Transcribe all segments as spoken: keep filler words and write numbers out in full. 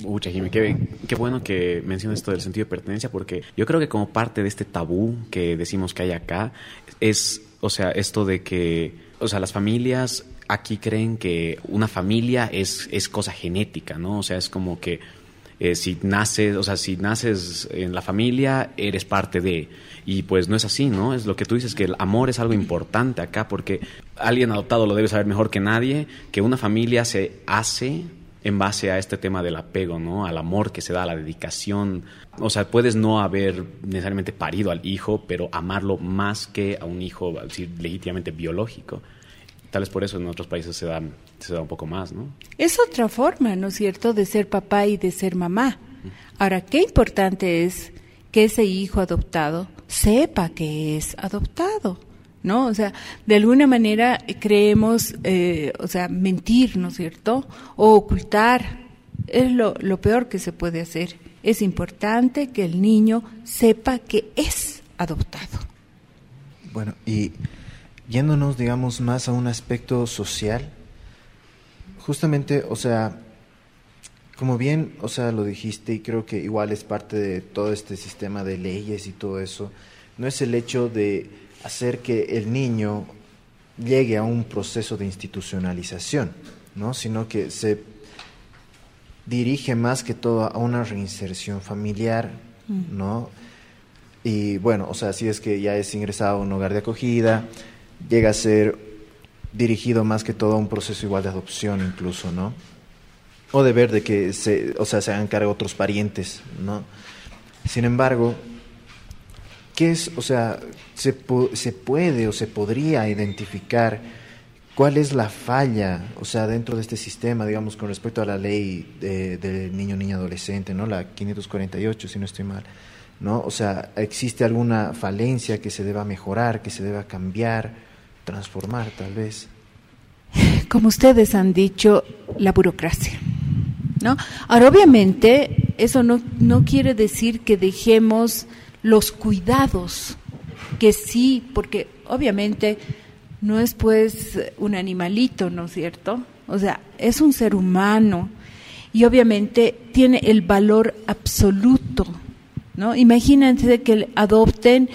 Ucha, Jimmy, qué, qué bueno que menciones esto del sentido de pertenencia, porque yo creo que como parte de este tabú que decimos que hay acá, es, o sea, esto de que, o sea, las familias aquí creen que una familia es, es cosa genética, ¿no? O sea, es como que eh, si naces, o sea, si naces en la familia, eres parte de... Y pues no es así, ¿no? Es lo que tú dices, que el amor es algo importante acá, porque alguien adoptado lo debe saber mejor que nadie, que una familia se hace en base a este tema del apego, ¿no? Al amor que se da, a la dedicación. O sea, puedes no haber necesariamente parido al hijo, pero amarlo más que a un hijo, al decir, legítimamente biológico. Tal vez por eso en otros países se da, se da un poco más, ¿no? Es otra forma, ¿no es cierto?, de ser papá y de ser mamá. Ahora, qué importante es que ese hijo adoptado sepa que es adoptado, ¿no? O sea, de alguna manera creemos, eh, o sea, mentir, ¿no es cierto?, o ocultar. Es lo, lo peor que se puede hacer. Es importante que el niño sepa que es adoptado. Bueno, y yéndonos, digamos, más a un aspecto social, justamente, o sea, como bien, o sea, lo dijiste, y creo que igual es parte de todo este sistema de leyes y todo eso, no es el hecho de hacer que el niño llegue a un proceso de institucionalización, ¿no?, sino que se dirige más que todo a una reinserción familiar, ¿no? Y bueno, o sea, si es que ya es ingresado a un hogar de acogida, llega a ser dirigido más que todo a un proceso igual de adopción incluso, ¿no? O de ver de que se, o sea, se hagan cargo otros parientes, ¿no? Sin embargo, ¿qué es, o sea, se, se puede o se podría identificar cuál es la falla, o sea, dentro de este sistema, digamos, con respecto a la ley de, de niño, niña, adolescente, ¿no? La quinientos cuarenta y ocho, si no estoy mal, ¿no? O sea, ¿existe alguna falencia que se deba mejorar, que se deba cambiar, transformar, tal vez? Como ustedes han dicho, la burocracia, ¿no? Ahora, obviamente, eso no, no quiere decir que dejemos los cuidados, que sí, porque obviamente no es pues un animalito, ¿no es cierto? O sea, es un ser humano y obviamente tiene el valor absoluto, ¿no? Imagínense que adopten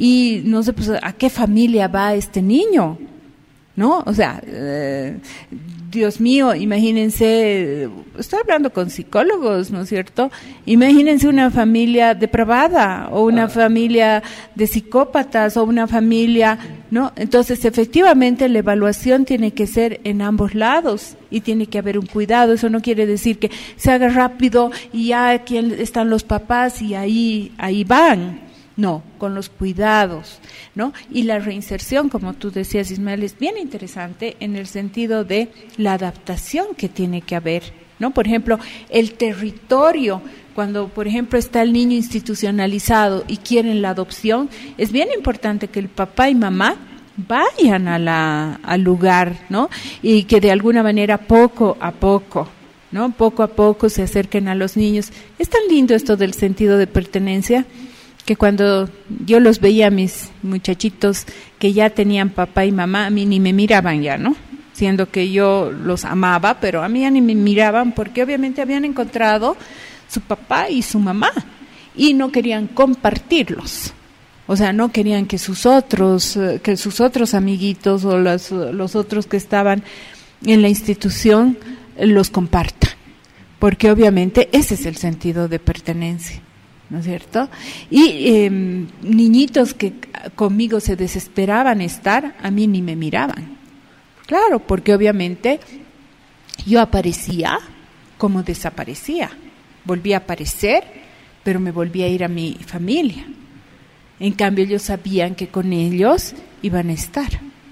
y no sé, pues, ¿a qué familia va este niño? ¿No? O sea, eh, Dios mío, imagínense, estoy hablando con psicólogos, ¿no es cierto? Imagínense una familia depravada o una familia de psicópatas o una familia, ¿no? Entonces, efectivamente, la evaluación tiene que ser en ambos lados y tiene que haber un cuidado. Eso no quiere decir que se haga rápido y ya aquí están los papás y ahí, ahí van. No, con los cuidados, ¿no? Y la reinserción, como tú decías, Ismael, es bien interesante en el sentido de la adaptación que tiene que haber, ¿no? Por ejemplo, el territorio, cuando, por ejemplo, está el niño institucionalizado y quieren la adopción, es bien importante que el papá y mamá vayan a la, al lugar, ¿no? Y que de alguna manera poco a poco, ¿no? Poco a poco se acerquen a los niños. Es tan lindo esto del sentido de pertenencia, que cuando yo los veía a mis muchachitos que ya tenían papá y mamá, a mí ni me miraban ya, ¿no? Siendo que yo los amaba, pero a mí ya ni me miraban porque obviamente habían encontrado su papá y su mamá y no querían compartirlos. O sea, no querían que sus otros, que sus otros amiguitos o los, los otros que estaban en la institución los compartan, porque obviamente ese es el sentido de pertenencia, ¿no es cierto? Y eh, niñitos que conmigo se desesperaban estar, a mí ni me miraban. Claro, porque obviamente yo aparecía como desaparecía. Volví a aparecer, pero me volví a ir a mi familia. En cambio, ellos sabían que con ellos iban a estar,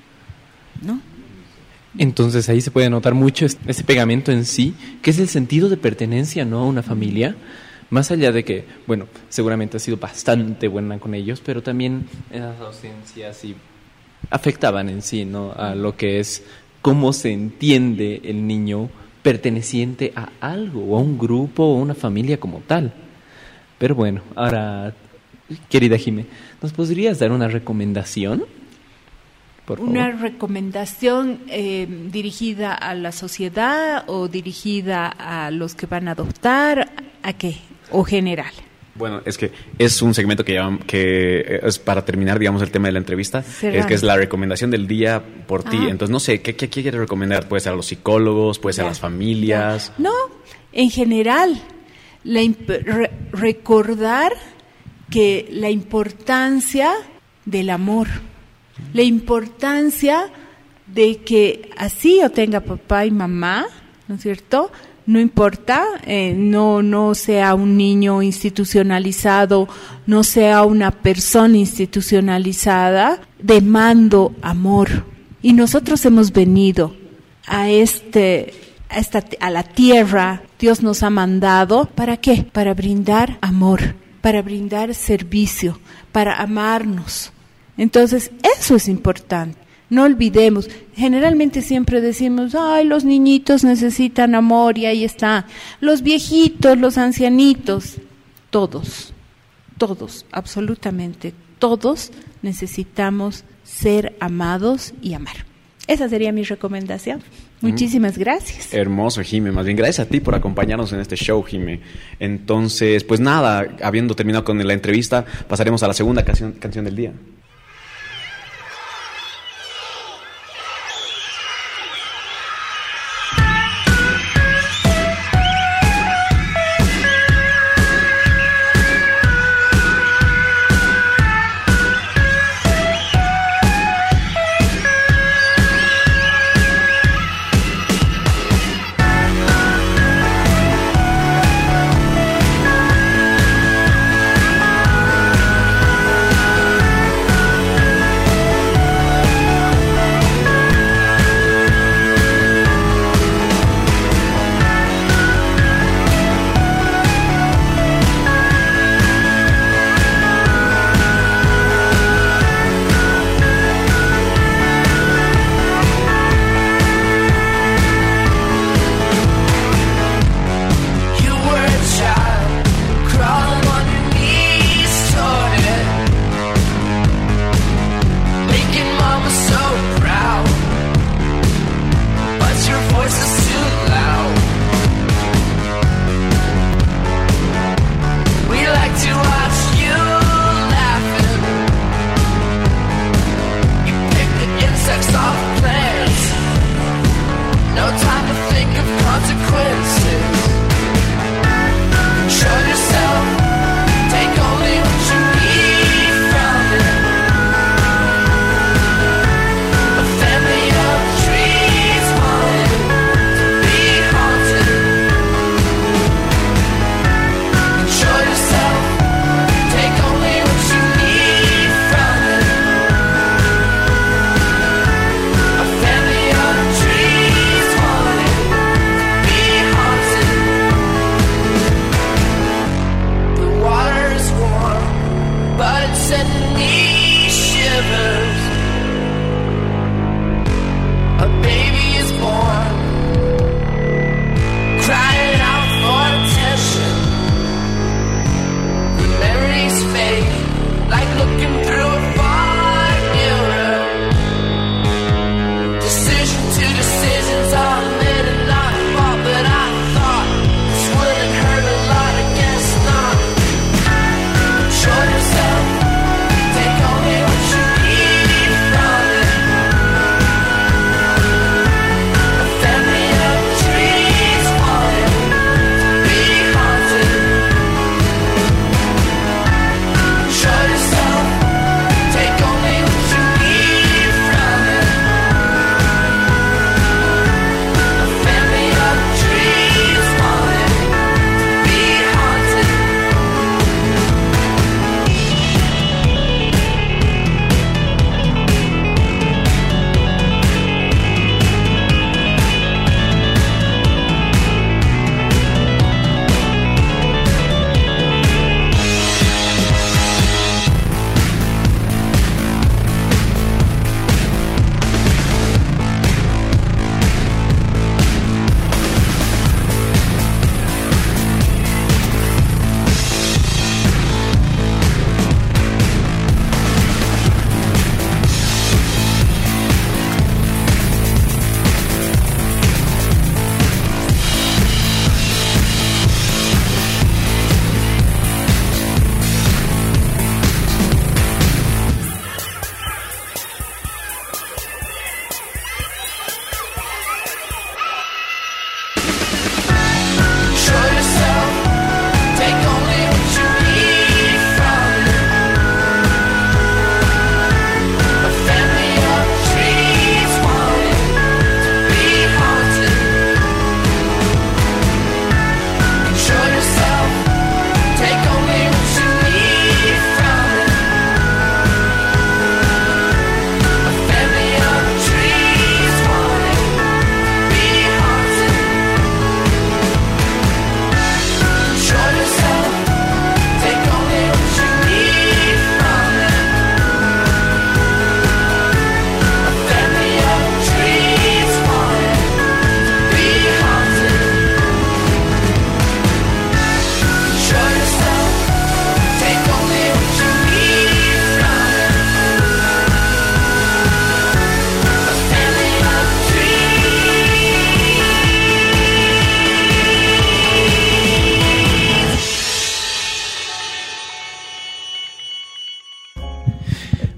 ¿no? Entonces ahí se puede notar mucho ese pegamento en sí, que es el sentido de pertenencia, ¿no?, a una familia. Más allá de que, bueno, seguramente ha sido bastante buena con ellos, pero también esas ausencias y afectaban en sí, ¿no?, a lo que es cómo se entiende el niño perteneciente a algo, o a un grupo, o a una familia como tal. Pero bueno, ahora, querida Jimé, ¿nos podrías dar una recomendación? por favor. ¿Una recomendación eh, dirigida a la sociedad o dirigida a los que van a adoptar? ¿A qué? ¿O general? Bueno, es que es un segmento que, llaman, que es para terminar, digamos, el tema de la entrevista. Cerrando. Es que es la recomendación del día por ti. Ah. Entonces, no sé, ¿qué, qué quieres recomendar? Puede ser a los psicólogos, puede ser Ya, a las familias. ya. No, en general, la imp- re- recordar que la importancia del amor, la importancia de que así yo tenga papá y mamá, ¿no es cierto?, no importa, eh, no, no sea un niño institucionalizado, no sea una persona institucionalizada, demando amor. Y nosotros hemos venido a este, a esta, a la tierra, Dios nos ha mandado, ¿para qué? Para brindar amor, para brindar servicio, para amarnos. Entonces, eso es importante. No olvidemos, generalmente siempre decimos, ay, los niñitos necesitan amor y ahí está. Los viejitos, los ancianitos, todos, todos, absolutamente todos necesitamos ser amados y amar. Esa sería mi recomendación. Muchísimas gracias. Hermoso, Jime. Más bien, gracias a ti por acompañarnos en este show, Jime. Entonces, pues nada, habiendo terminado con la entrevista, pasaremos a la segunda canción, canción del día. Thank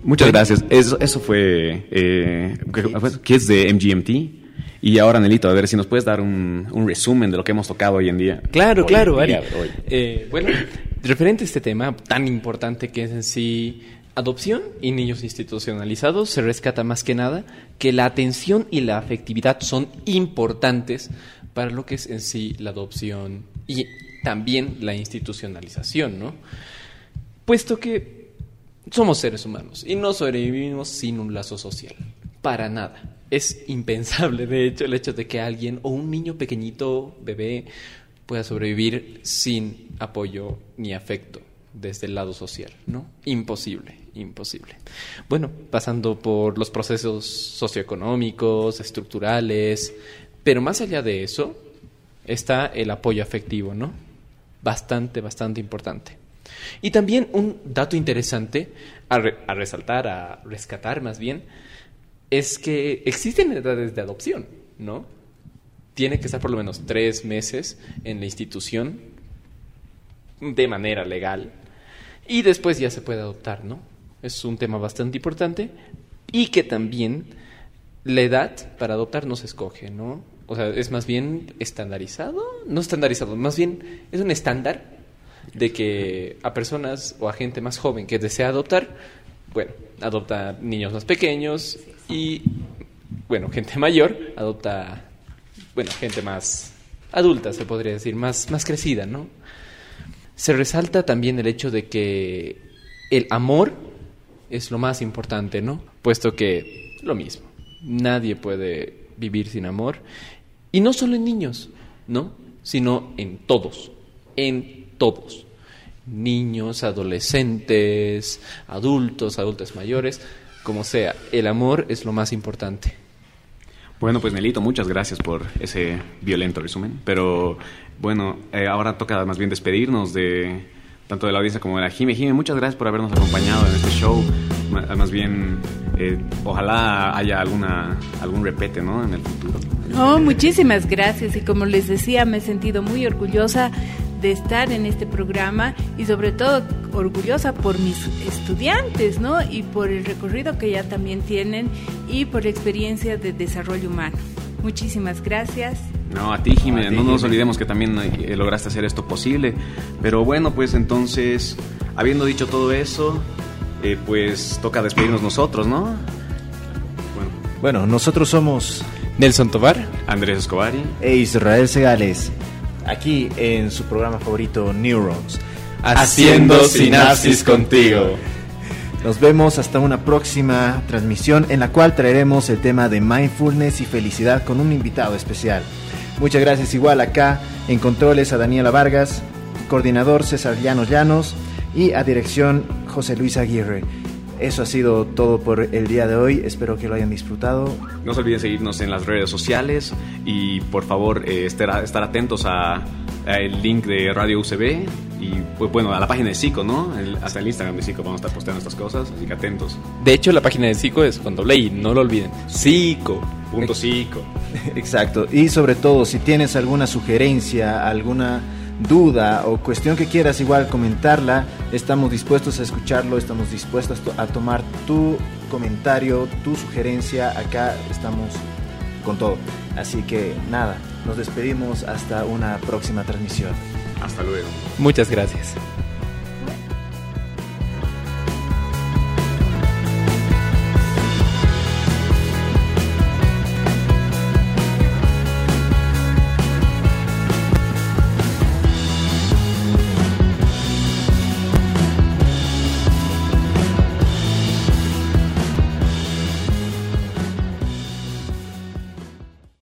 Muchas gracias. Eso, eso fue eh, Kids de M G M T. Y ahora, Nelito, a ver si nos puedes dar un, un resumen de lo que hemos tocado hoy en día. Claro, hoy claro, Ari. Día, eh, bueno, referente a este tema tan importante que es en sí adopción y niños institucionalizados, se rescata más que nada que la atención y la afectividad son importantes para lo que es en sí la adopción y también la institucionalización, ¿no? Puesto que somos seres humanos y no sobrevivimos sin un lazo social, para nada. Es impensable, de hecho, el hecho de que alguien o un niño pequeñito, bebé, pueda sobrevivir sin apoyo ni afecto desde el lado social, ¿no? Imposible, imposible. Bueno, pasando por los procesos socioeconómicos, estructurales, pero más allá de eso está el apoyo afectivo, ¿no? Bastante, bastante importante. Y también un dato interesante a, re- a resaltar, a rescatar más bien, es que existen edades de adopción, ¿no? Tiene que estar por lo menos tres meses en la institución de manera legal y después ya se puede adoptar, ¿no? Es un tema bastante importante y que también la edad para adoptar no se escoge, ¿no? O sea, es más bien estandarizado, no estandarizado, más bien es un estándar de que a personas o a gente más joven que desea adoptar, bueno, adopta niños más pequeños y, bueno, gente mayor adopta, bueno, gente más adulta, se podría decir, más, más crecida, ¿no? Se resalta también el hecho de que el amor es lo más importante, ¿no? Puesto que, lo mismo, nadie puede vivir sin amor. Y no solo en niños, ¿no? Sino en todos, en todos. Niños, adolescentes, adultos, adultos mayores, como sea, el amor es lo más importante. Bueno, pues Nelito, muchas gracias por ese violento resumen. Pero bueno, eh, ahora toca más bien despedirnos de tanto de la audiencia como de la Jime. Jime, muchas gracias por habernos acompañado en este show. M- más bien, eh, ojalá haya alguna algún repete, ¿no? En el futuro. Oh, muchísimas gracias. Y como les decía, me he sentido muy orgullosa de estar en este programa y sobre todo orgullosa por mis estudiantes, ¿no? Y por el recorrido que ya también tienen y por la experiencia de desarrollo humano. Muchísimas gracias. No, a ti, Jimé, No, a ti, no nos Jimé. olvidemos que también eh, lograste hacer esto posible. Pero bueno, pues entonces, habiendo dicho todo eso, eh, pues toca despedirnos nosotros, ¿no? Bueno, Bueno, nosotros somos Nelson Tovar. Andrés Escobari. e Israel Segales, aquí en su programa favorito, Neurons. Haciendo sinapsis contigo. Nos vemos hasta una próxima transmisión en la cual traeremos el tema de mindfulness y felicidad con un invitado especial. Muchas gracias igual acá en controles a Daniela Vargas, coordinador César Llanos Llanos y a dirección José Luis Aguirre. Eso ha sido todo por el día de hoy, espero que lo hayan disfrutado. No se olviden seguirnos en las redes sociales y por favor eh, estar, estar atentos a, a el link de Radio U C B y pues bueno, a la página de Zico, ¿no? El, hasta el Instagram de Zico vamos a estar posteando estas cosas, así que atentos. De hecho, la página de Zico es con doble I, no lo olviden. Zico. Punto Zico. Exacto, y sobre todo si tienes alguna sugerencia, alguna duda o cuestión que quieras igual comentarla, estamos dispuestos a escucharlo, estamos dispuestos a tomar tu comentario, tu sugerencia, acá estamos con todo. Así que nada, nos despedimos hasta una próxima transmisión. Hasta luego. Muchas gracias.